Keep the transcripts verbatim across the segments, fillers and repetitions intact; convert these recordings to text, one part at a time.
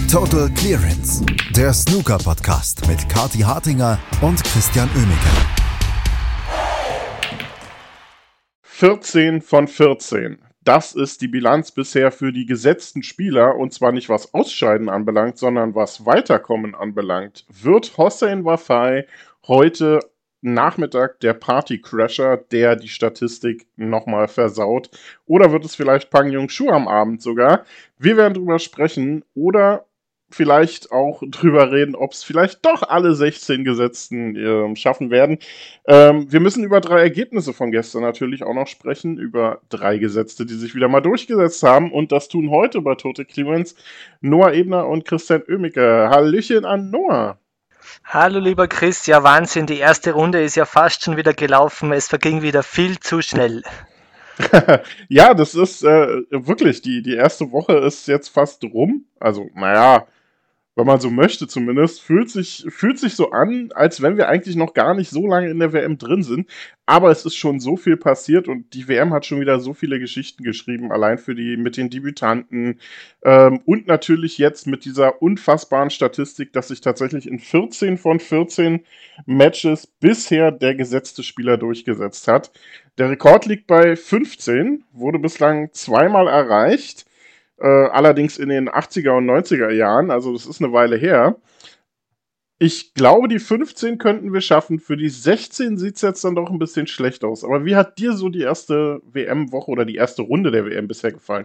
Total Clearance, der Snooker-Podcast mit Kathi Hartinger und Christian Oemeke. vierzehn von vierzehn. Das ist die Bilanz bisher für die gesetzten Spieler, und zwar nicht was Ausscheiden anbelangt, sondern was Weiterkommen anbelangt. Wird Hossein Wafai heute Nachmittag der Partycrasher, der die Statistik nochmal versaut? Oder wird es vielleicht Pang Junxu am Abend sogar? Wir werden drüber sprechen oder vielleicht auch drüber reden, ob es vielleicht doch alle sechzehn Gesetzten äh, schaffen werden. Ähm, wir müssen über drei Ergebnisse von gestern natürlich auch noch sprechen, über drei Gesetzte, die sich wieder mal durchgesetzt haben, und das tun heute bei Total Clearance Noah Ebner und Christian Oemeke. Hallöchen an Noah. Hallo lieber Chris, ja Wahnsinn, die erste Runde ist ja fast schon wieder gelaufen, es verging wieder viel zu schnell. Ja, das ist äh, wirklich, die, die erste Woche ist jetzt fast rum, also naja, wenn man so möchte zumindest, fühlt sich, fühlt sich so an, als wenn wir eigentlich noch gar nicht so lange in der W M drin sind. Aber es ist schon so viel passiert und die W M hat schon wieder so viele Geschichten geschrieben, allein für die mit den Debütanten. Ähm, und natürlich jetzt mit dieser unfassbaren Statistik, dass sich tatsächlich in vierzehn von vierzehn Matches bisher der gesetzte Spieler durchgesetzt hat. Der Rekord liegt bei fünfzehn, wurde bislang zweimal erreicht. Äh, allerdings in den achtziger und neunziger Jahren, also das ist eine Weile her. Ich glaube, die fünfzehn könnten wir schaffen. Für die sechzehn sieht es jetzt dann doch ein bisschen schlecht aus. Aber wie hat dir so die erste W M-Woche oder die erste Runde der W M bisher gefallen?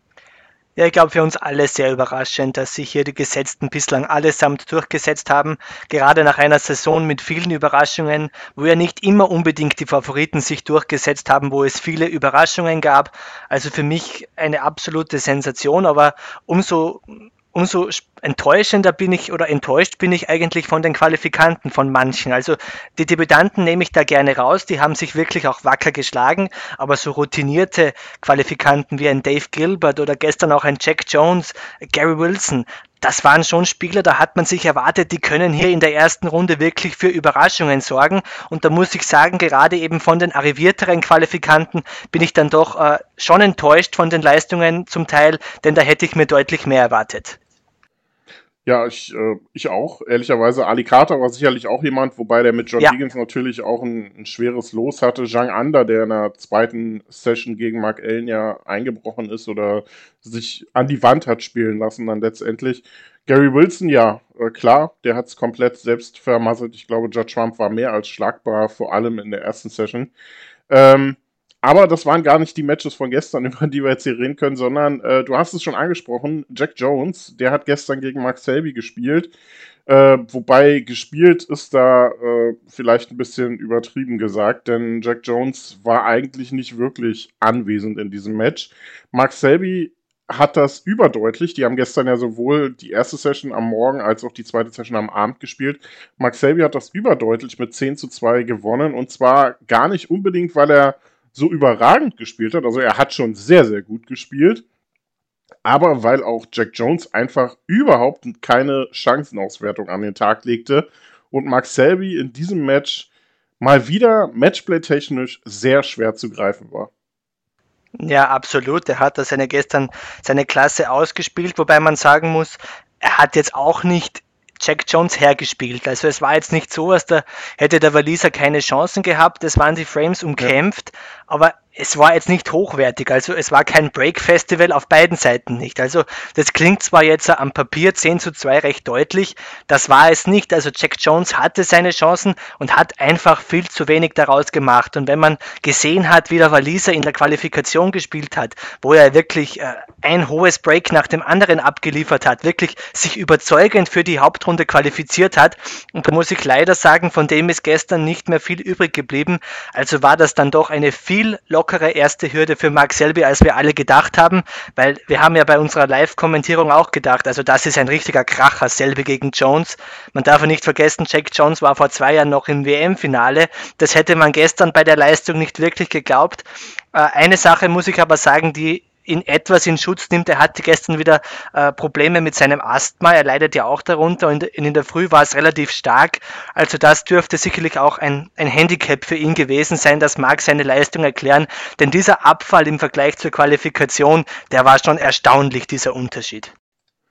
Ja, ich glaube für uns alle sehr überraschend, dass sich hier die Gesetzten bislang allesamt durchgesetzt haben, gerade nach einer Saison mit vielen Überraschungen, wo ja nicht immer unbedingt die Favoriten sich durchgesetzt haben, wo es viele Überraschungen gab. Also für mich eine absolute Sensation, aber umso Umso enttäuschender bin ich oder enttäuscht bin ich eigentlich von den Qualifikanten von manchen. Also die Debütanten nehme ich da gerne raus, die haben sich wirklich auch wacker geschlagen, aber so routinierte Qualifikanten wie ein Dave Gilbert oder gestern auch ein Jack Jones, Gary Wilson, das waren schon Spieler, da hat man sich erwartet, die können hier in der ersten Runde wirklich für Überraschungen sorgen. Und da muss ich sagen, gerade eben von den arrivierteren Qualifikanten bin ich dann doch äh, schon enttäuscht von den Leistungen zum Teil, denn da hätte ich mir deutlich mehr erwartet. Ja, ich, äh, ich auch. Ehrlicherweise, Ali Carter war sicherlich auch jemand, wobei der mit John Ja. Higgins natürlich auch ein, ein schweres Los hatte. Zhang Anda, der in der zweiten Session gegen Mark Allen ja eingebrochen ist oder sich an die Wand hat spielen lassen dann letztendlich. Gary Wilson, ja, äh, klar, der hat es komplett selbst vermasselt. Ich glaube, Judd Trump war mehr als schlagbar, vor allem in der ersten Session. Ähm, Aber das waren gar nicht die Matches von gestern, über die wir jetzt hier reden können, sondern äh, du hast es schon angesprochen, Jack Jones, der hat gestern gegen Mark Selby gespielt. Äh, wobei gespielt ist da äh, vielleicht ein bisschen übertrieben gesagt, denn Jack Jones war eigentlich nicht wirklich anwesend in diesem Match. Mark Selby hat das überdeutlich. Die haben gestern ja sowohl die erste Session am Morgen als auch die zweite Session am Abend gespielt. Mark Selby hat das überdeutlich mit zehn zu zwei gewonnen, und zwar gar nicht unbedingt, weil er so überragend gespielt hat, also er hat schon sehr, sehr gut gespielt, aber weil auch Jack Jones einfach überhaupt keine Chancenauswertung an den Tag legte und Mark Selby in diesem Match mal wieder matchplay-technisch sehr schwer zu greifen war. Ja, absolut. Er hat da seine gestern seine Klasse ausgespielt, wobei man sagen muss, er hat jetzt auch nicht Jack Jones hergespielt. Also es war jetzt nicht so, dass da hätte der Waliser keine Chancen gehabt, es waren die Frames umkämpft, ja. Aber es war jetzt nicht hochwertig, also es war kein Break-Festival auf beiden Seiten nicht. Also das klingt zwar jetzt am Papier zehn zu zwei recht deutlich, das war es nicht. Also Jack Jones hatte seine Chancen und hat einfach viel zu wenig daraus gemacht. Und wenn man gesehen hat, wie der Waliser in der Qualifikation gespielt hat, wo er wirklich äh, ein hohes Break nach dem anderen abgeliefert hat, wirklich sich überzeugend für die Hauptrunde qualifiziert hat, und da muss ich leider sagen, von dem ist gestern nicht mehr viel übrig geblieben. Also war das dann doch eine viel lockere erste Hürde für Mark Selby, als wir alle gedacht haben, weil wir haben ja bei unserer Live-Kommentierung auch gedacht, also das ist ein richtiger Kracher, Selby gegen Jones. Man darf ja nicht vergessen, Jack Jones war vor zwei Jahren noch im W M-Finale. Das hätte man gestern bei der Leistung nicht wirklich geglaubt. Äh, eine Sache muss ich aber sagen, die ihn etwas in Schutz nimmt. Er hatte gestern wieder äh, Probleme mit seinem Asthma. Er leidet ja auch darunter, und in der Früh war es relativ stark. Also das dürfte sicherlich auch ein, ein Handicap für ihn gewesen sein. Das mag seine Leistung erklären. Denn dieser Abfall im Vergleich zur Qualifikation, der war schon erstaunlich, dieser Unterschied.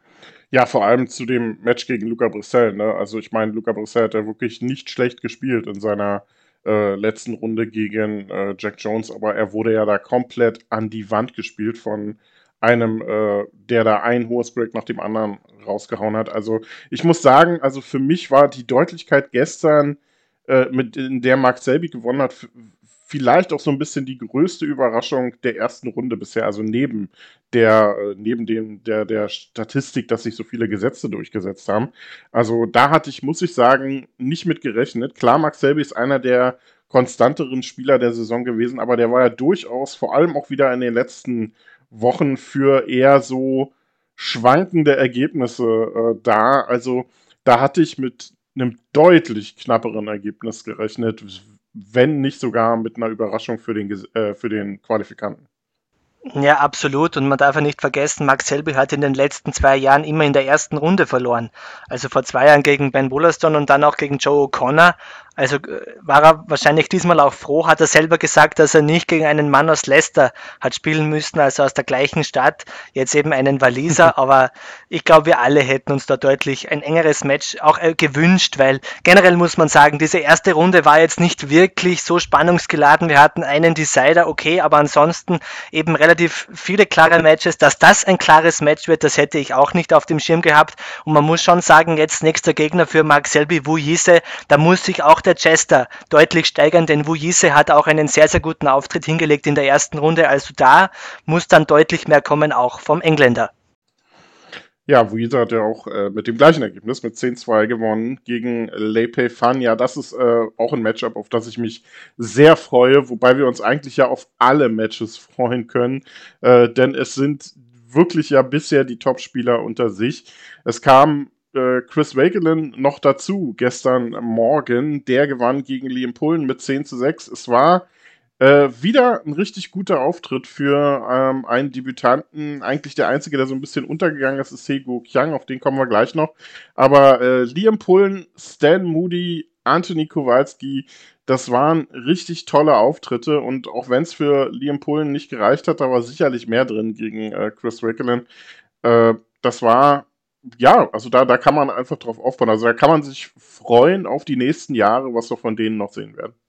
Ja, vor allem zu dem Match gegen Luca Brissell, ne? Also ich meine, Luca Brissell hat ja wirklich nicht schlecht gespielt in seiner äh, letzten Runde gegen äh, Jack Jones, aber er wurde ja da komplett an die Wand gespielt von einem, äh, der da ein hohes Break nach dem anderen rausgehauen hat. Also ich muss sagen, also für mich war die Deutlichkeit gestern, äh, mit in der Mark Selby gewonnen hat, f- vielleicht auch so ein bisschen die größte Überraschung der ersten Runde bisher, also neben der, äh, neben dem, der, der Statistik, dass sich so viele Gesetze durchgesetzt haben. Also da hatte ich, muss ich sagen, nicht mit gerechnet. Klar, Mark Selby ist einer der konstanteren Spieler der Saison gewesen, aber der war ja durchaus vor allem auch wieder in den letzten Wochen für eher so schwankende Ergebnisse äh, da. Also da hatte ich mit einem deutlich knapperen Ergebnis gerechnet, wenn nicht sogar mit einer Überraschung für den, Ges- äh, für den Qualifikanten. Ja, absolut. Und man darf ja nicht vergessen, Max Selby hat in den letzten zwei Jahren immer in der ersten Runde verloren. Also vor zwei Jahren gegen Ben Wollaston und dann auch gegen Joe O'Connor. Also äh, war er wahrscheinlich diesmal auch froh, hat er selber gesagt, dass er nicht gegen einen Mann aus Leicester hat spielen müssen, also aus der gleichen Stadt, jetzt eben einen Waliser. Aber ich glaube, wir alle hätten uns da deutlich ein engeres Match auch äh, gewünscht, weil generell muss man sagen, diese erste Runde war jetzt nicht wirklich so spannungsgeladen. Wir hatten einen Decider, okay, aber ansonsten eben relativ viele klare Matches. Dass das ein klares Match wird, das hätte ich auch nicht auf dem Schirm gehabt. Und man muss schon sagen, jetzt nächster Gegner für Mark Selby, Wu Yise, da muss sich auch der Chester deutlich steigern, denn Wu Yise hat auch einen sehr, sehr guten Auftritt hingelegt in der ersten Runde. Also da muss dann deutlich mehr kommen, auch vom Engländer. Ja, Weezer hat ja auch äh, mit dem gleichen Ergebnis, mit zehn zwei gewonnen gegen Leipei Fan. Ja, das ist äh, auch ein Matchup, auf das ich mich sehr freue, wobei wir uns eigentlich ja auf alle Matches freuen können, äh, denn es sind wirklich ja bisher die Top-Spieler unter sich. Es kam äh, Chris Wakelin noch dazu gestern Morgen, der gewann gegen Liam Pullen mit zehn zu sechs. Es war äh, wieder ein richtig guter Auftritt für ähm, einen Debütanten. Eigentlich der einzige, der so ein bisschen untergegangen ist, ist Sego Kyang, auf den kommen wir gleich noch. Aber äh, Liam Pullen, Stan Moody, Anthony Kowalski, das waren richtig tolle Auftritte. Und auch wenn es für Liam Pullen nicht gereicht hat, da war sicherlich mehr drin gegen äh, Chris Wakelin. Äh, das war, ja, also da, da kann man einfach drauf aufbauen. Also da kann man sich freuen auf die nächsten Jahre, was wir von denen noch sehen werden.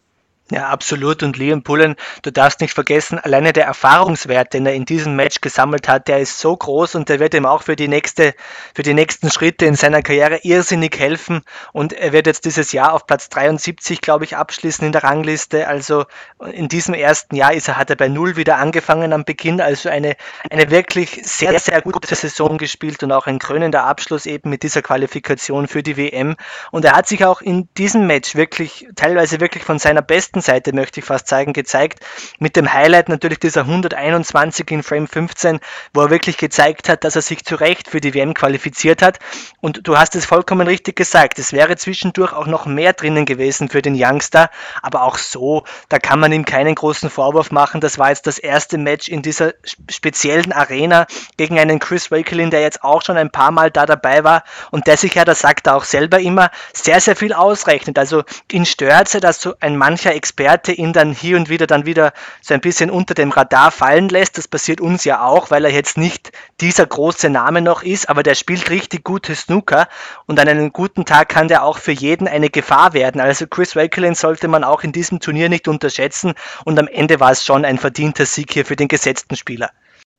Ja, absolut. Und Liam Pullen, du darfst nicht vergessen, alleine der Erfahrungswert, den er in diesem Match gesammelt hat, der ist so groß und der wird ihm auch für die nächste, für die nächsten Schritte in seiner Karriere irrsinnig helfen. Und er wird jetzt dieses Jahr auf Platz dreiundsiebzig, glaube ich, abschließen in der Rangliste. Also in diesem ersten Jahr ist er, hat er bei Null wieder angefangen am Beginn. Also eine, eine wirklich sehr, sehr gute Saison gespielt und auch ein krönender Abschluss eben mit dieser Qualifikation für die W M. Und er hat sich auch in diesem Match wirklich, teilweise wirklich von seiner besten Seite, möchte ich fast sagen, gezeigt. Mit dem Highlight natürlich dieser hunderteinundzwanzig in Frame fünfzehn, wo er wirklich gezeigt hat, dass er sich zu Recht für die W M qualifiziert hat. Und du hast es vollkommen richtig gesagt, es wäre zwischendurch auch noch mehr drinnen gewesen für den Youngster, aber auch so, da kann man ihm keinen großen Vorwurf machen. Das war jetzt das erste Match in dieser speziellen Arena gegen einen Chris Wakelin, der jetzt auch schon ein paar Mal da dabei war und der sich ja, das sagt er auch selber immer, sehr, sehr viel ausrechnet. Also ihn stört es, dass so ein mancher Experte ihn dann hier und wieder dann wieder so ein bisschen unter dem Radar fallen lässt. Das passiert uns ja auch, weil er jetzt nicht dieser große Name noch ist, aber der spielt richtig gute Snooker und an einem guten Tag kann der auch für jeden eine Gefahr werden. Also Chris Wakelin sollte man auch in diesem Turnier nicht unterschätzen und am Ende war es schon ein verdienter Sieg hier für den gesetzten Spieler.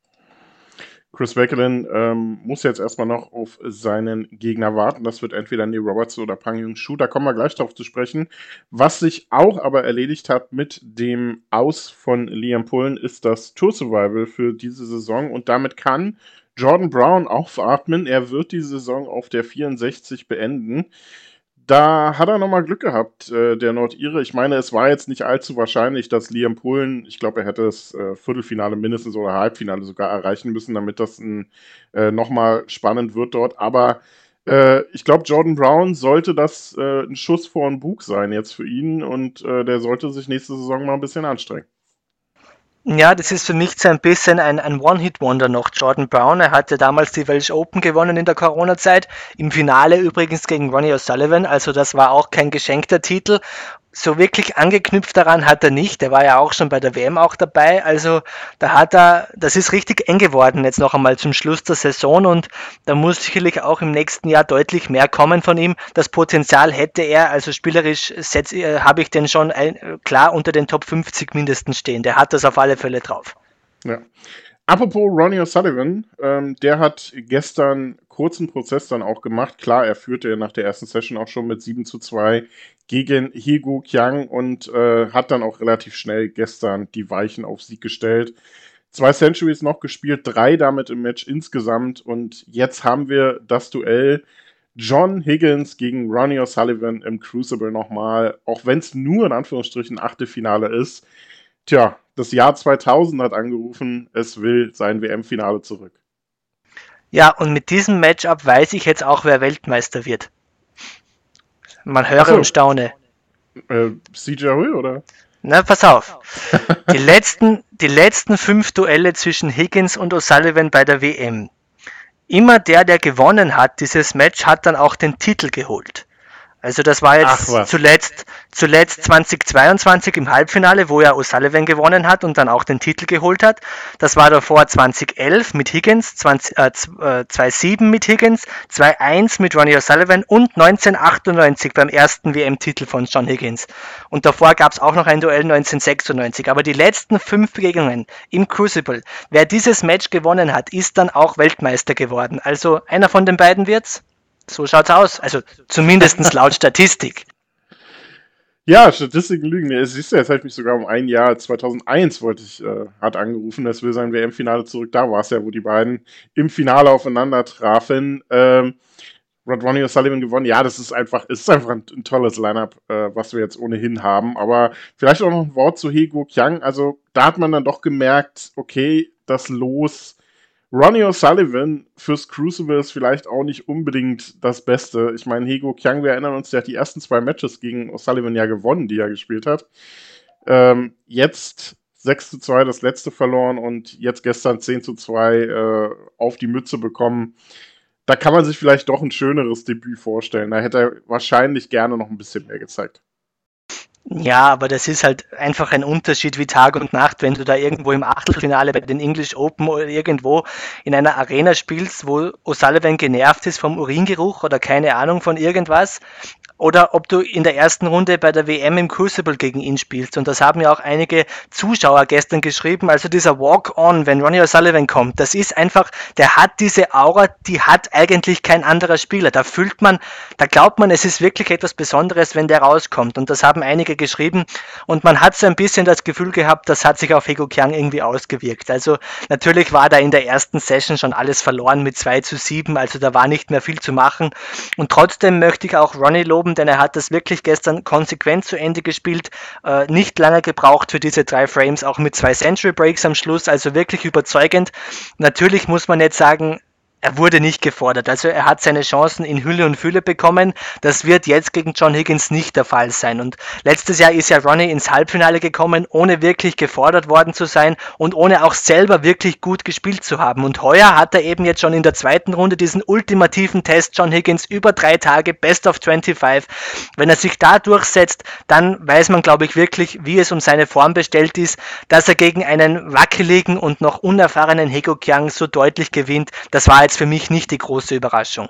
Chris Wakelin ähm, muss jetzt erstmal noch auf seinen Gegner warten. Das wird entweder Neil Roberts oder Pang Jung-Shu. Da kommen wir gleich drauf zu sprechen. Was sich auch aber erledigt hat mit dem Aus von Liam Pullen, ist das Tour Survival für diese Saison. Und damit kann Jordan Brown aufatmen. Er wird die Saison auf der vierundsechzig beenden. Da hat er nochmal Glück gehabt, äh, der Nordire. Ich meine, es war jetzt nicht allzu wahrscheinlich, dass Liam Pullen, ich glaube, er hätte das äh, Viertelfinale mindestens oder Halbfinale sogar erreichen müssen, damit das ein, äh, nochmal spannend wird dort. Aber äh, ich glaube, Jordan Brown sollte das äh, ein Schuss vor den Bug sein jetzt für ihn und äh, der sollte sich nächste Saison mal ein bisschen anstrengen. Ja, das ist für mich so ein bisschen ein, ein One-Hit-Wonder noch, Jordan Brown. Er hatte damals die Welsh Open gewonnen in der Corona-Zeit, im Finale übrigens gegen Ronnie O'Sullivan, also das war auch kein geschenkter Titel. so wirklich angeknüpft daran hat er nicht. Der war ja auch schon bei der W M auch dabei. Also da hat er, das ist richtig eng geworden jetzt noch einmal zum Schluss der Saison und da muss sicherlich auch im nächsten Jahr deutlich mehr kommen von ihm. Das Potenzial hätte er, also spielerisch setz, äh, habe ich den schon ein, klar unter den Top fünfzig mindestens stehen. Der hat das auf alle Fälle drauf. Ja. Apropos Ronnie O'Sullivan, ähm, der hat gestern kurzen Prozess dann auch gemacht. Klar, er führte ja nach der ersten Session auch schon mit sieben zu zwei gegen Hee-Gu Kyang und äh, hat dann auch relativ schnell gestern die Weichen auf Sieg gestellt. Zwei Centuries noch gespielt, drei damit im Match insgesamt und jetzt haben wir das Duell John Higgins gegen Ronnie O'Sullivan im Crucible nochmal, auch wenn es nur in Anführungsstrichen Achtelfinale ist. Tja, das Jahr zweitausend hat angerufen, es will sein W M-Finale zurück. Ja, und mit diesem Matchup weiß ich jetzt auch, wer Weltmeister wird. Man höre so. und staune. Äh, C J Hui, oder? Na, pass auf. Die letzten, die letzten fünf Duelle zwischen Higgins und O'Sullivan bei der W M. Immer der, der gewonnen hat, dieses Match, hat dann auch den Titel geholt. Also das war jetzt zuletzt, zuletzt zweitausendzweiundzwanzig im Halbfinale, wo ja O'Sullivan gewonnen hat und dann auch den Titel geholt hat. Das war davor zweitausendelf mit Higgins, zwanzig, äh, zweitausendsieben mit Higgins, zweitausendeins mit Ronnie O'Sullivan und neunzehnhundertachtundneunzig beim ersten W M-Titel von John Higgins. Und davor gab es auch noch ein Duell neunzehnhundertsechsundneunzig. Aber die letzten fünf Begegnungen im Crucible, wer dieses Match gewonnen hat, ist dann auch Weltmeister geworden. Also einer von den beiden wird's. So schaut's aus. Also zumindest laut Statistik. Ja, Statistiken lügen. Es ist ja, jetzt habe ich mich sogar um ein Jahr, zweitausendeins wollte ich, äh, hat angerufen, das will sein W M-Finale zurück. Da war es ja, wo die beiden im Finale aufeinander trafen. Ähm, Rod Ronnie O'Sullivan gewonnen. Ja, das ist einfach, es ist einfach ein, ein tolles Lineup, äh, was wir jetzt ohnehin haben. Aber vielleicht auch noch ein Wort zu Hee-Gu Kyang. Also da hat man dann doch gemerkt, okay, das Los Ronnie O'Sullivan fürs Crucible ist vielleicht auch nicht unbedingt das Beste. Ich meine, Hee-Gu Kyang, wir erinnern uns, der hat die ersten zwei Matches gegen O'Sullivan ja gewonnen, die er gespielt hat. Ähm, jetzt sechs zu zwei das letzte verloren und jetzt gestern zehn zu zwei äh, auf die Mütze bekommen. Da kann man sich vielleicht doch ein schöneres Debüt vorstellen. Da hätte er wahrscheinlich gerne noch ein bisschen mehr gezeigt. Ja, aber das ist halt einfach ein Unterschied wie Tag und Nacht, wenn du da irgendwo im Achtelfinale bei den English Open oder irgendwo in einer Arena spielst, wo O'Sullivan genervt ist vom Uringeruch oder keine Ahnung von irgendwas. Oder ob du in der ersten Runde bei der W M im Crucible gegen ihn spielst. Und das haben ja auch einige Zuschauer gestern geschrieben. Also dieser Walk-On, wenn Ronnie O'Sullivan kommt, das ist einfach, der hat diese Aura, die hat eigentlich kein anderer Spieler. Da fühlt man, da glaubt man, es ist wirklich etwas Besonderes, wenn der rauskommt. Und das haben einige geschrieben. Und man hat so ein bisschen das Gefühl gehabt, das hat sich auf Hee-Gu Kyang irgendwie ausgewirkt. Also natürlich war da in der ersten Session schon alles verloren mit zwei zu sieben. Also da war nicht mehr viel zu machen. Und trotzdem möchte ich auch Ronnie loben, denn er hat das wirklich gestern konsequent zu Ende gespielt, äh, nicht lange gebraucht für diese drei Frames, auch mit zwei Century Breaks am Schluss, also wirklich überzeugend. Natürlich muss man jetzt sagen, er wurde nicht gefordert, also er hat seine Chancen in Hülle und Fülle bekommen. Das wird jetzt gegen John Higgins nicht der Fall sein. Und letztes Jahr ist ja Ronnie ins Halbfinale gekommen, ohne wirklich gefordert worden zu sein und ohne auch selber wirklich gut gespielt zu haben. Und heuer hat er eben jetzt schon in der zweiten Runde diesen ultimativen Test John Higgins über drei Tage, Best of fünfundzwanzig. Wenn er sich da durchsetzt, dann weiß man, glaube ich, wirklich, wie es um seine Form bestellt ist, dass er gegen einen wackeligen und noch unerfahrenen Hee-Gu Kyang so deutlich gewinnt. Das war jetzt für mich nicht die große Überraschung.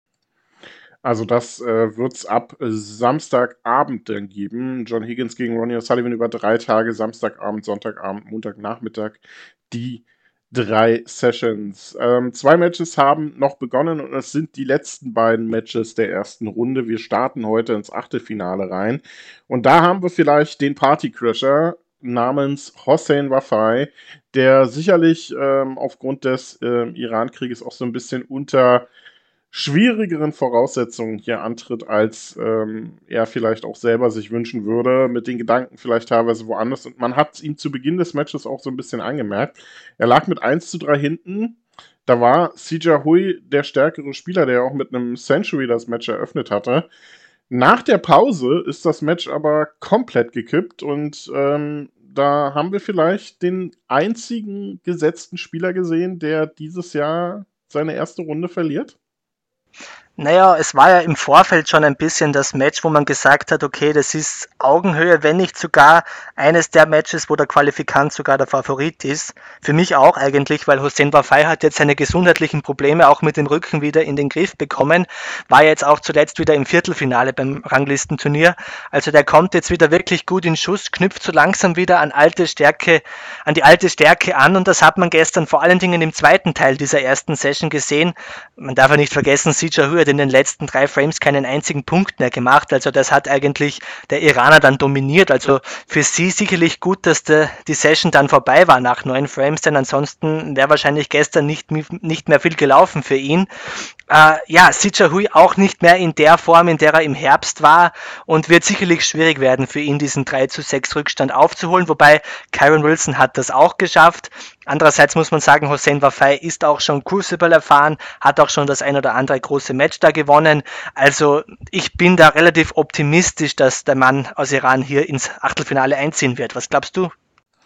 Also das äh, wird es ab Samstagabend dann geben. John Higgins gegen Ronnie O'Sullivan über drei Tage, Samstagabend, Sonntagabend, Montagnachmittag, die drei Sessions. Ähm, zwei Matches haben noch begonnen und es sind die letzten beiden Matches der ersten Runde. Wir starten heute ins Achtelfinale rein und da haben wir vielleicht den Partycrasher namens Hossein Wafai, der sicherlich ähm, aufgrund des äh, Iran-Krieges auch so ein bisschen unter schwierigeren Voraussetzungen hier antritt, als ähm, er vielleicht auch selber sich wünschen würde, mit den Gedanken vielleicht teilweise woanders. Und man hat ihm zu Beginn des Matches auch so ein bisschen angemerkt. Er lag mit eins zu drei hinten. Da war C J Hui der stärkere Spieler, der auch mit einem Century das Match eröffnet hatte. Nach der Pause ist das Match aber komplett gekippt und ähm, da haben wir vielleicht den einzigen gesetzten Spieler gesehen, der dieses Jahr seine erste Runde verliert. Naja, es war ja im Vorfeld schon ein bisschen das Match, wo man gesagt hat, okay, das ist Augenhöhe, wenn nicht sogar eines der Matches, wo der Qualifikant sogar der Favorit ist. Für mich auch eigentlich, weil Hossein Wafai hat jetzt seine gesundheitlichen Probleme auch mit dem Rücken wieder in den Griff bekommen, war jetzt auch zuletzt wieder im Viertelfinale beim Ranglistenturnier. Also der kommt jetzt wieder wirklich gut in Schuss, knüpft so langsam wieder an alte Stärke, an die alte Stärke an, und das hat man gestern vor allen Dingen im zweiten Teil dieser ersten Session gesehen. Man darf ja nicht vergessen, Sijia Hui hat in den letzten drei Frames keinen einzigen Punkt mehr gemacht, also das hat eigentlich der Iraner dann dominiert, also für sie sicherlich gut, dass der, die Session dann vorbei war nach neun Frames, denn ansonsten wäre wahrscheinlich gestern nicht, nicht mehr viel gelaufen für ihn. Äh, ja, Sijia Hui auch nicht mehr in der Form, in der er im Herbst war, und wird sicherlich schwierig werden für ihn, diesen drei zu sechs Rückstand aufzuholen, wobei Kyren Wilson hat das auch geschafft. Andererseits muss man sagen, Hossein Wafai ist auch schon Crucible erfahren, hat auch schon das ein oder andere große Match da gewonnen. Also ich bin da relativ optimistisch, dass der Mann aus Iran hier ins Achtelfinale einziehen wird. Was glaubst du?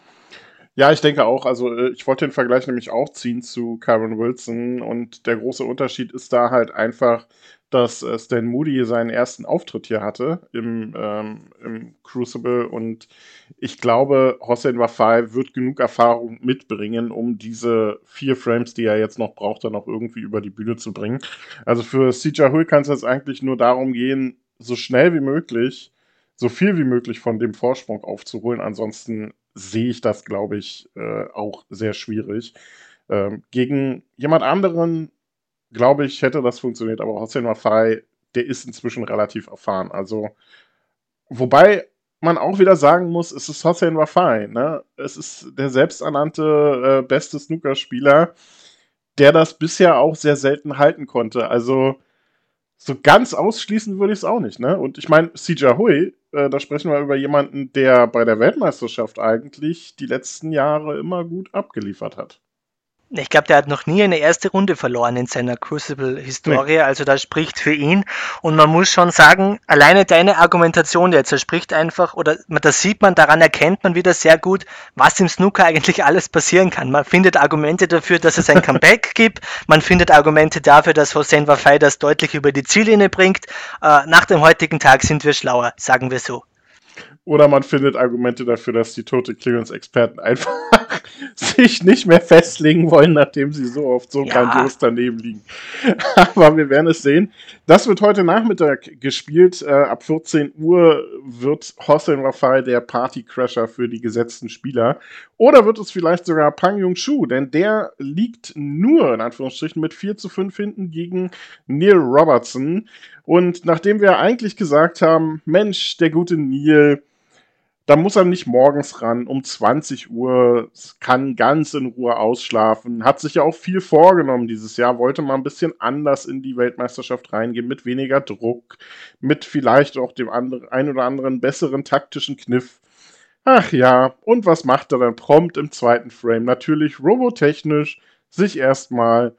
Ja, ich denke auch. Also ich wollte den Vergleich nämlich auch ziehen zu Kyren Wilson, und der große Unterschied ist da halt einfach, dass äh, Stan Moody seinen ersten Auftritt hier hatte im, ähm, im Crucible, und ich glaube, Hossein Wafai wird genug Erfahrung mitbringen, um diese vier Frames, die er jetzt noch braucht, dann auch irgendwie über die Bühne zu bringen. Also für Sijia Hui kann es jetzt eigentlich nur darum gehen, so schnell wie möglich, so viel wie möglich von dem Vorsprung aufzuholen. Ansonsten sehe ich das, glaube ich, äh, auch sehr schwierig. Ähm, gegen jemand anderen, glaube ich, hätte das funktioniert, aber Hossein Wafai, der ist inzwischen relativ erfahren. Also, wobei man auch wieder sagen muss, es ist Hossein Wafai, ne? Es ist der selbsternannte äh, beste Snookerspieler, der das bisher auch sehr selten halten konnte. Also, so ganz ausschließen würde ich es auch nicht, ne? Und ich meine, Sijia Hui, äh, da sprechen wir über jemanden, der bei der Weltmeisterschaft eigentlich die letzten Jahre immer gut abgeliefert hat. Ich glaube, der hat noch nie eine erste Runde verloren in seiner Crucible-Historie, nee. Also das spricht für ihn. Und man muss schon sagen, alleine deine Argumentation jetzt, er spricht einfach, oder das sieht man, daran erkennt man wieder sehr gut, was im Snooker eigentlich alles passieren kann. Man findet Argumente dafür, dass es ein Comeback gibt, man findet Argumente dafür, dass Hossein Wafai das deutlich über die Ziellinie bringt. Äh, nach dem heutigen Tag sind wir schlauer, sagen wir so. Oder man findet Argumente dafür, dass die Total Clearance-Experten einfach sich nicht mehr festlegen wollen, nachdem sie so oft so ja. grandios daneben liegen. Aber wir werden es sehen. Das wird heute Nachmittag gespielt. Äh, ab vierzehn Uhr wird Hossein Wafai der Partycrasher für die gesetzten Spieler. Oder wird es vielleicht sogar Pang Jung-Soo, denn der liegt nur, in Anführungsstrichen, mit vier zu fünf hinten gegen Neil Robertson. Und nachdem wir eigentlich gesagt haben, Mensch, der gute Neil, da muss er nicht morgens ran, um zwanzig Uhr, kann ganz in Ruhe ausschlafen, hat sich ja auch viel vorgenommen dieses Jahr, wollte mal ein bisschen anders in die Weltmeisterschaft reingehen, mit weniger Druck, mit vielleicht auch dem anderen, ein oder anderen besseren taktischen Kniff. Ach ja, und was macht er dann prompt im zweiten Frame? Natürlich robotechnisch sich erstmal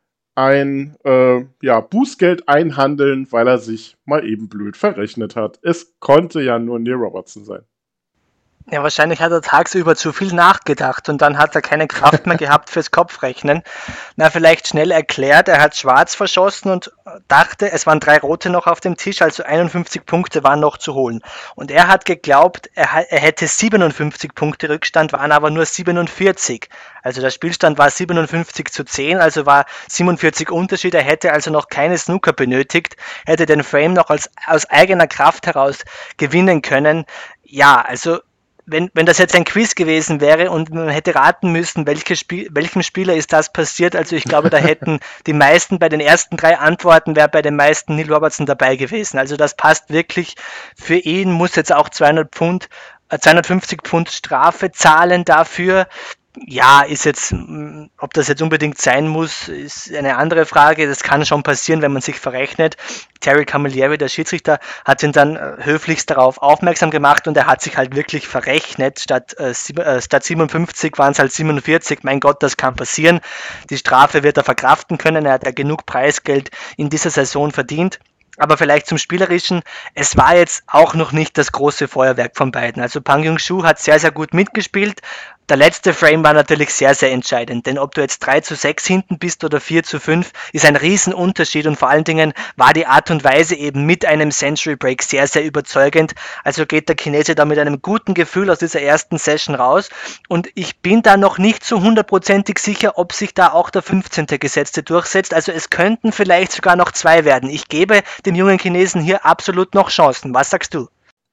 ein äh, ja, Bußgeld einhandeln, weil er sich mal eben blöd verrechnet hat. Es konnte ja nur Neil Robertson sein. Ja, wahrscheinlich hat er tagsüber zu viel nachgedacht und dann hat er keine Kraft mehr gehabt fürs Kopfrechnen. Na, vielleicht schnell erklärt, er hat schwarz verschossen und dachte, es waren drei rote noch auf dem Tisch, also einundfünfzig Punkte waren noch zu holen. Und er hat geglaubt, er, er hätte siebenundfünfzig Punkte Rückstand, waren aber nur siebenundvierzig. Also der Spielstand war siebenundfünfzig zu zehn, also war siebenundvierzig Unterschied. Er hätte also noch keine Snooker benötigt, hätte den Frame noch als, aus eigener Kraft heraus gewinnen können. Ja, also Wenn, wenn das jetzt ein Quiz gewesen wäre und man hätte raten müssen, welche Spiel, welchem Spieler ist das passiert, also ich glaube, da hätten die meisten bei den ersten drei Antworten, wäre bei den meisten Neil Robertson dabei gewesen. Also das passt wirklich. Für ihn muss jetzt auch zweihundert Pfund, äh, zweihundertfünfzig Pfund Strafe zahlen dafür. Ja, ist jetzt, ob das jetzt unbedingt sein muss, ist eine andere Frage. Das kann schon passieren, wenn man sich verrechnet. Terry Camilleri, der Schiedsrichter, hat ihn dann höflichst darauf aufmerksam gemacht und er hat sich halt wirklich verrechnet. Statt, äh, statt siebenundfünfzig waren es halt siebenundvierzig. Mein Gott, das kann passieren. Die Strafe wird er verkraften können. Er hat ja genug Preisgeld in dieser Saison verdient. Aber vielleicht zum Spielerischen, es war jetzt auch noch nicht das große Feuerwerk von beiden. Also Pang Jung-Soo hat sehr, sehr gut mitgespielt, Der letzte Frame war natürlich sehr, sehr entscheidend, denn ob du jetzt drei zu sechs hinten bist oder vier zu fünf, ist ein Riesenunterschied und vor allen Dingen war die Art und Weise eben mit einem Century Break sehr, sehr überzeugend. Also geht der Chinese da mit einem guten Gefühl aus dieser ersten Session raus und ich bin da noch nicht so hundertprozentig sicher, ob sich da auch der fünfzehnte Gesetzte durchsetzt. Also es könnten vielleicht sogar noch zwei werden. Ich gebe dem jungen Chinesen hier absolut noch Chancen. Was sagst du?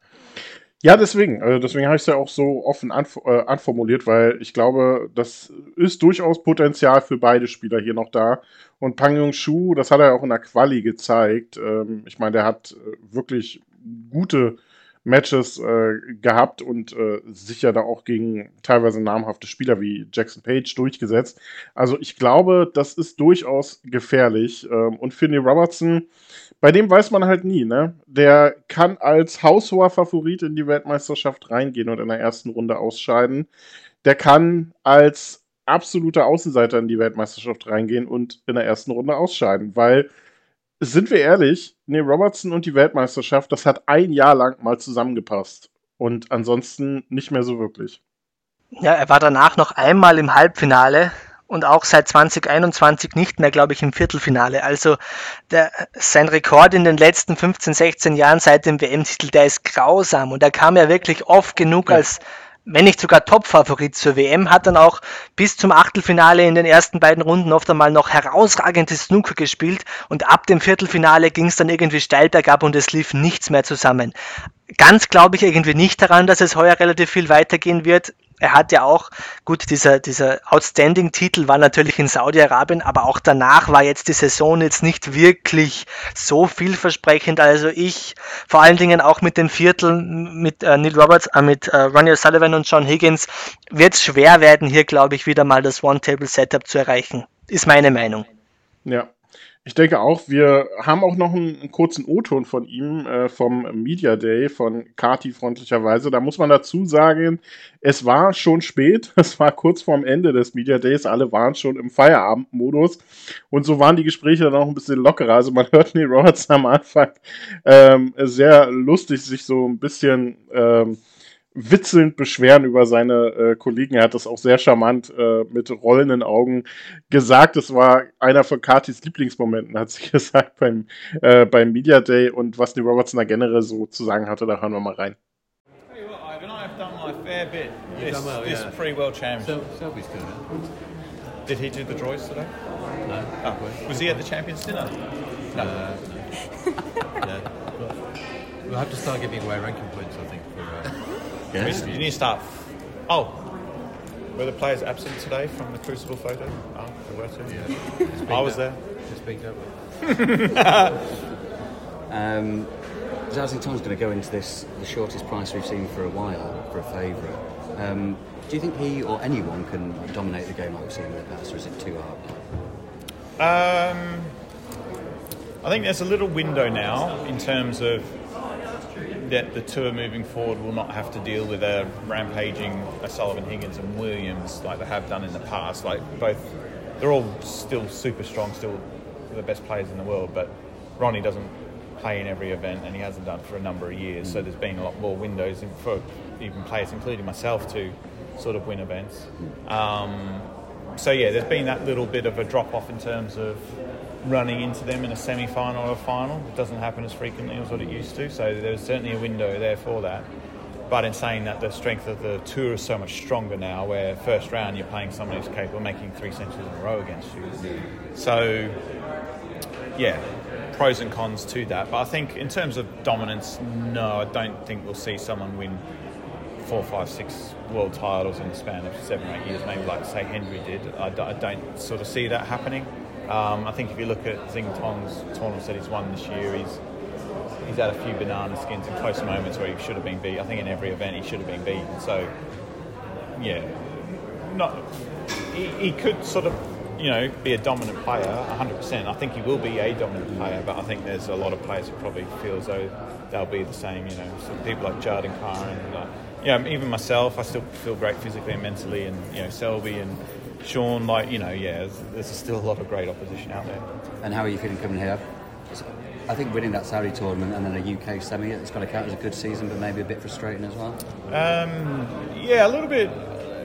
Ja, deswegen. Also deswegen habe ich es ja auch so offen anf- äh, anformuliert, weil ich glaube, das ist durchaus Potenzial für beide Spieler hier noch da. Und Pang Jung-Shu, das hat er auch in der Quali gezeigt. Ähm, ich meine, der hat äh, wirklich gute Matches äh, gehabt und äh, sicher da auch gegen teilweise namhafte Spieler wie Jackson Page durchgesetzt. Also ich glaube, das ist durchaus gefährlich. Ähm, und Finney Robertson, bei dem weiß man halt nie, ne? Der kann als haushoher Favorit in die Weltmeisterschaft reingehen und in der ersten Runde ausscheiden. Der kann als absoluter Außenseiter in die Weltmeisterschaft reingehen und in der ersten Runde ausscheiden, weil, sind wir ehrlich, Neil Robertson und die Weltmeisterschaft, das hat ein Jahr lang mal zusammengepasst und ansonsten nicht mehr so wirklich. Ja, er war danach noch einmal im Halbfinale und auch seit zwanzig einundzwanzig nicht mehr, glaube ich, im Viertelfinale. Also der, sein Rekord in den letzten fünfzehn, sechzehn Jahren seit dem W M-Titel, der ist grausam und er kam ja wirklich oft genug ja. als, wenn nicht sogar Top-Favorit zur W M, hat dann auch bis zum Achtelfinale in den ersten beiden Runden oft einmal noch herausragendes Snooker gespielt und ab dem Viertelfinale ging es dann irgendwie steil bergab und es lief nichts mehr zusammen. Ganz glaube ich irgendwie nicht daran, dass es heuer relativ viel weitergehen wird. Er hat ja auch, gut, dieser, dieser Outstanding-Titel war natürlich in Saudi-Arabien, aber auch danach war jetzt die Saison jetzt nicht wirklich so vielversprechend. Also ich, vor allen Dingen auch mit dem Viertel, mit äh, Neil Roberts, äh, mit äh, Ronnie O'Sullivan und John Higgins, wird es schwer werden, hier, glaube ich, wieder mal das One-Table-Setup zu erreichen. Ist meine Meinung. Ja. Ich denke auch, wir haben auch noch einen, einen kurzen O-Ton von ihm äh, vom Media Day von Kati freundlicherweise. Da muss man dazu sagen, es war schon spät, es war kurz vorm Ende des Media Days, alle waren schon im Feierabendmodus und so waren die Gespräche dann auch ein bisschen lockerer. Also man hört Neil Robertson am Anfang ähm, sehr lustig sich so ein bisschen ähm, witzelnd beschweren über seine äh, Kollegen. Er hat das auch sehr charmant äh, mit rollenden Augen gesagt. Es war einer von Katis Lieblingsmomenten, hat sie gesagt, beim, äh, beim Media Day. Und was Neil Robertson da generell so zu sagen hatte, da hören wir mal rein. Hey, well, Ivan, I've done my fair bit this, well, this yeah. pre-World Championship. So, Selby's good, huh? Did he do the droids today? No. Oh, was he at the Champions dinner? No. Uh, yeah. We'll have to start giving away ranking points, I think, for... Uh, Yeah. You need to start. Oh, were the players absent today from the Crucible photo? Oh, they were too. Yeah. I was there. Just speak up. um, Zhao Xintong's going to go into this the shortest price we've seen for a while for a favourite. Um, do you think he or anyone can dominate the game like we've seen with that, or is it too hard? Um, I think there's a little window now in terms of that the tour moving forward will not have to deal with a rampaging O'Sullivan, Higgins and Williams like they have done in the past. Like both, they're all still super strong, still the best players in the world, but Ronnie doesn't play in every event and he hasn't done for a number of years, so there's been a lot more windows for even players, including myself, to sort of win events. Um, so yeah, there's been that little bit of a drop off in terms of running into them in a semi-final or a final. It doesn't happen as frequently as what it used to, so there's certainly a window there for that. But in saying that, the strength of the tour is so much stronger now, where first round you're playing someone who's capable of making three centuries in a row against you. So yeah, pros and cons to that. But I think in terms of dominance, no, I don't think we'll see someone win four, five, six world titles in the span of seven or eight years, maybe like, say, Henry did. I, d- I don't sort of see that happening. Um, I think if you look at Xintong's tournaments that he's won this year, he's he's had a few banana skins in close moments where he should have been beat. I think in every event he should have been beaten. So, yeah, not he, he could sort of, you know, be a dominant player, one hundred percent. I think he will be a dominant player, but I think there's a lot of players who probably feel as though they'll be the same, you know, so people like Judd and Karen, and like, you know, even myself, I still feel great physically and mentally, and, you know, Selby and Sean, like, you know, yeah, there's, there's still a lot of great opposition out there. And how are you feeling coming here? I think winning that Saudi tournament and then a U K semi, it's got to count as a good season, but maybe a bit frustrating as well. Um, yeah, a little bit.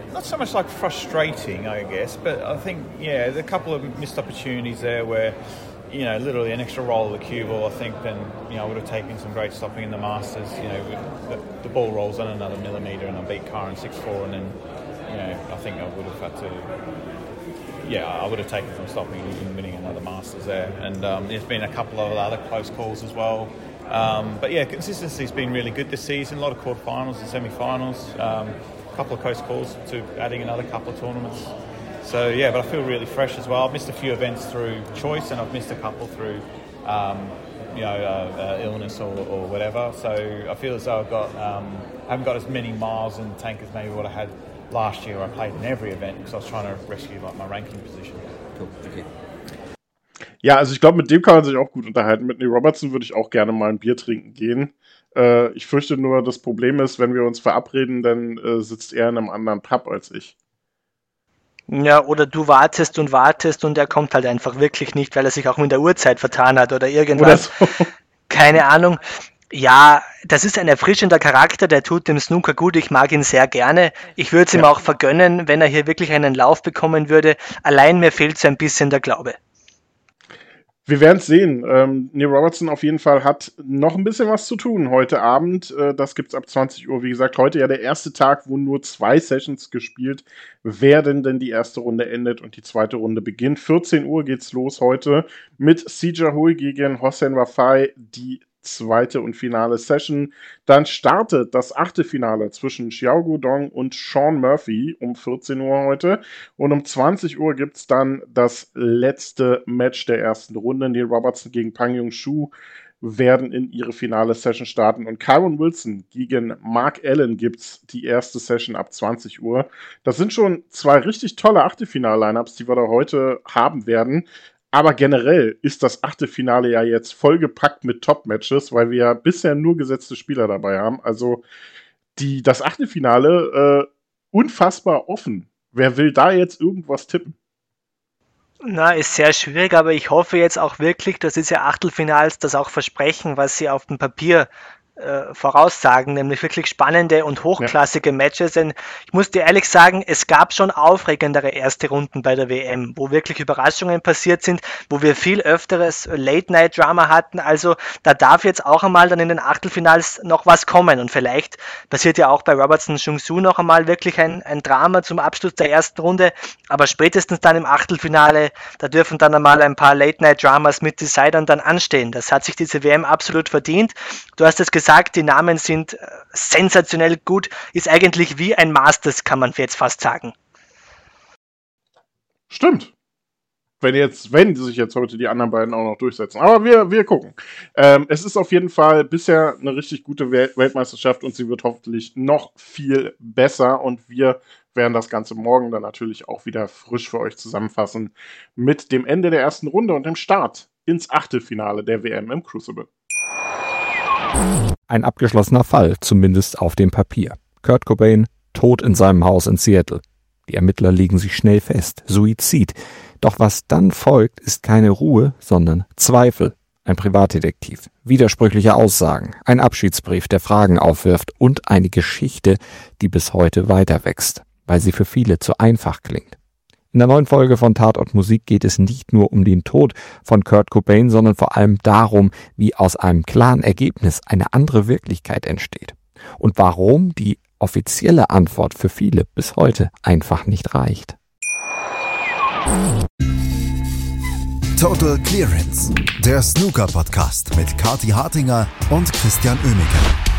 not so much like frustrating, I guess, but I think, yeah, there are a couple of missed opportunities there where, you know, literally an extra roll of the cue ball, I think, then, you know, I would have taken some great stopping in the Masters. You know, the, the ball rolls on another millimetre and I beat Karen six four, and then, you know, I think I would have had to, yeah, I would have taken some stopping and winning another Masters there. And um, there's been a couple of other close calls as well. Um, but yeah, consistency's been really good this season. A lot of quarterfinals and semi-finals. Um, a couple of close calls to adding another couple of tournaments. So yeah, but I feel really fresh as well. I've missed a few events through choice, and I've missed a couple through, um, you know, uh, uh, illness or, or whatever. So I feel as though I've got, um, I haven't got as many miles in the tank as maybe what I had last year. I played in every event because I was trying to rescue like my ranking position. Cool, thank you. Ja, also ich glaube, mit dem kann man sich auch gut unterhalten. Mit Neil Robertson würde ich auch gerne mal ein Bier trinken gehen. Äh, ich fürchte nur, das Problem ist, wenn wir uns verabreden, dann äh, sitzt er in einem anderen Pub als ich. Ja, oder du wartest und wartest und er kommt halt einfach wirklich nicht, weil er sich auch mit der Uhrzeit vertan hat oder irgendwas. Oder so. Keine Ahnung. Ja, das ist ein erfrischender Charakter, der tut dem Snooker gut, ich mag ihn sehr gerne. Ich würde es ihm Ja. auch vergönnen, wenn er hier wirklich einen Lauf bekommen würde. Allein mir fehlt so ein bisschen der Glaube. Wir werden es sehen. Ähm, Neil Robertson auf jeden Fall hat noch ein bisschen was zu tun heute Abend. Äh, das gibt's ab zwanzig Uhr. Wie gesagt, heute ja der erste Tag, wo nur zwei Sessions gespielt werden, denn die erste Runde endet und die zweite Runde beginnt. vierzehn Uhr geht's los heute mit Sijia Hui gegen Hossein Wafai, die zweite und finale Session. Dann startet das achte Finale zwischen Xiao Guodong und Sean Murphy um vierzehn Uhr heute. Und um zwanzig Uhr gibt es dann das letzte Match der ersten Runde. Neil Robertson gegen Pang Yung-Shu werden in ihre finale Session starten. Und Kyron Wilson gegen Mark Allen gibt es die erste Session ab zwanzig Uhr. Das sind schon zwei richtig tolle Achtelfinal-Lineups, die wir da heute haben werden. Aber generell ist das Achtelfinale ja jetzt vollgepackt mit Top-Matches, weil wir ja bisher nur gesetzte Spieler dabei haben. Also die, das Achtelfinale äh, unfassbar offen. Wer will da jetzt irgendwas tippen? Na, ist sehr schwierig, aber ich hoffe jetzt auch wirklich, dass diese Achtelfinals das auch versprechen, was sie auf dem Papier äh, voraussagen, nämlich wirklich spannende und hochklassige ja. Matches. Denn ich muss dir ehrlich sagen, es gab schon aufregendere erste Runden bei der W M, wo wirklich Überraschungen passiert sind, wo wir viel öfteres Late-Night-Drama hatten. Also da darf jetzt auch einmal dann in den Achtelfinals noch was kommen. Und vielleicht passiert ja auch bei Robertson Jung-Soo noch einmal wirklich ein, ein Drama zum Abschluss der ersten Runde. Aber spätestens dann im Achtelfinale, da dürfen dann einmal ein paar Late-Night-Dramas mit Decidern dann anstehen. Das hat sich diese W M absolut verdient. Du hast es gesagt, die Namen sind sensationell gut. Ist eigentlich wie ein Masters, kann man jetzt fast sagen. Stimmt. Wenn jetzt, wenn sich jetzt heute die anderen beiden auch noch durchsetzen. Aber wir, wir gucken. Ähm, es ist auf jeden Fall bisher eine richtig gute Welt- Weltmeisterschaft und sie wird hoffentlich noch viel besser und wir werden das Ganze morgen dann natürlich auch wieder frisch für euch zusammenfassen mit dem Ende der ersten Runde und dem Start ins Achtelfinale der W M im Crucible. Ein abgeschlossener Fall, zumindest auf dem Papier. Kurt Cobain tot in seinem Haus in Seattle. Die Ermittler legen sich schnell fest. Suizid. Doch was dann folgt, ist keine Ruhe, sondern Zweifel. Ein Privatdetektiv, widersprüchliche Aussagen, ein Abschiedsbrief, der Fragen aufwirft und eine Geschichte, die bis heute weiter wächst, weil sie für viele zu einfach klingt. In der neuen Folge von Tatort Musik geht es nicht nur um den Tod von Kurt Cobain, sondern vor allem darum, wie aus einem klaren Ergebnis eine andere Wirklichkeit entsteht. Und warum die offizielle Antwort für viele bis heute einfach nicht reicht. Total Clearance, der Snooker-Podcast mit Kathi Hartinger und Christian Oemeke.